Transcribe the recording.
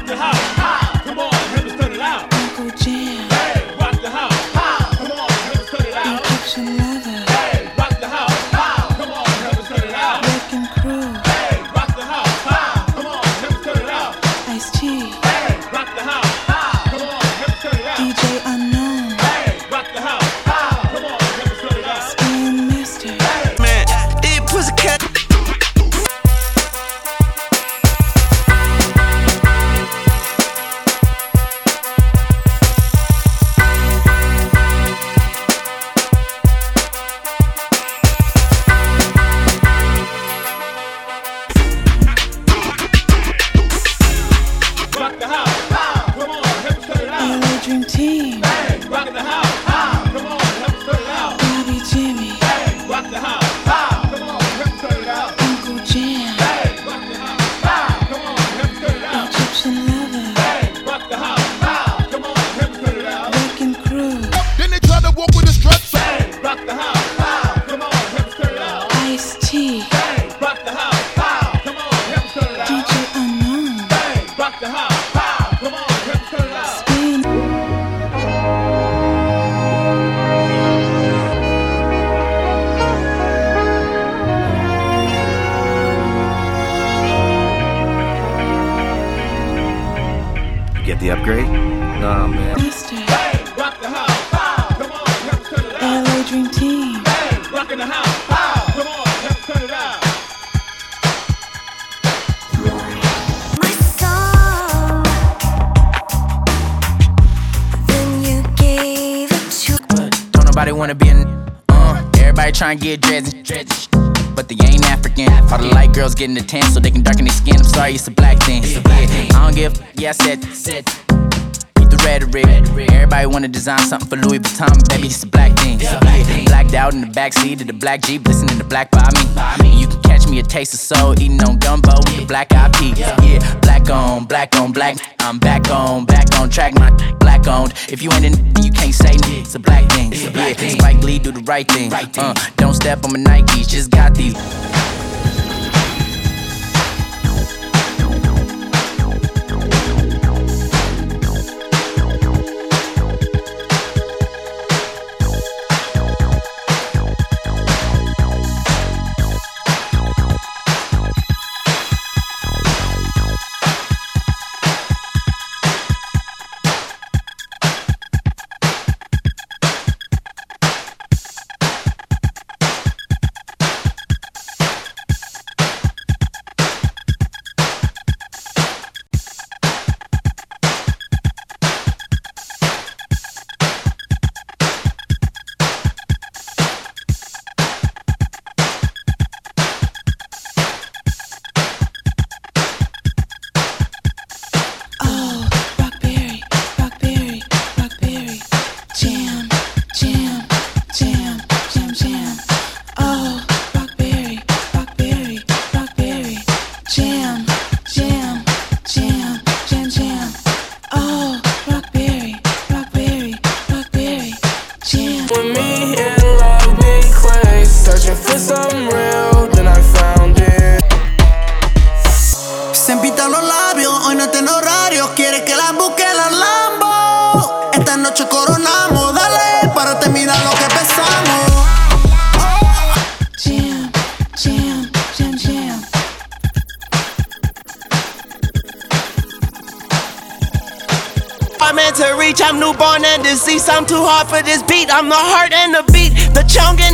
the house. Come on, help us turn it out. Uncle Jam. Hey, rock the house. Come on, help us turn it out. Egyptian leather. Hey, rock the house. Come on, help us turn it out. Wrecking crew. Hey, rock the house. Come on, help us turn it out. Ice-T. Hey, rock the house. Come on, help us turn it out. DJ Unknown. Hey, rock the house. Come on, help us turn it out. Spin Master. Man, these pussycat. Rock the house. Come on, help us turn it out. LA Dream Team. Hey, rock the house. Come on, help us turn it out. Bobby Jimmy. Hey, rock the house. Come on, help us turn it out. Uncle Jam. Hey, rock the house. Come on, help us turn it out. Egyptian leather. Hey, rock the house. Come on, help us turn it out. Wrecking crew. Then they try to walk with the struts. Hey, rock the house. Come on, help us turn it out. Ice-T. Hey, rock the house. Come on, help us turn it out. DJ Unknown. Hey, rock the house. Come on, help us turn it out. Spin. Get the upgrade? Nah, man. Master. Hey, rock the house. Come on, help us turn it out. LA Dream Team. Hey, rockin' the house. Come on, help us turn it out. My soul, then you gave it to. Don't nobody wanna be in. Everybody tryna get dreads, but they ain't African. All the light girls getting the tan so they can darken their skin. I'm sorry, it's a black thing. I don't give. Yeah, I said. Beat the rhetoric. Everybody wanna design something for Louis Vuitton, baby. It's a black thing. Blacked out in the backseat of the black Jeep, listening to Black by me. You can catch me a taste of soul, eating on gumbo with the black eyed peas. Yeah, black on black. I'm back on track. My black owned. If you ain't in, you can't say me. It's a black thing. Yeah, Spike Lee do the right thing. Don't step on my Nikes, just got these. Oh, Rockberry, Rockberry, Rockberry. Jam, jam, jam, jam, jam. Oh, Rockberry, Rockberry, Rockberry. Jam, jam, jam, jam, jam. Oh, Rockberry, Rockberry, Rockberry. Jam. With me in love, big clay. Searching for something real, then I found it. Se pintan los labios, hoy no tiene horario. Quiere que la busque la Lambo. Esta noche coronamos, dale, párate, mira lo que pesamos. Jam, jam, jam, jam. I'm meant to reach, I'm newborn and deceased. I'm too hard for this beat. I'm the heart and the beat, the chunk and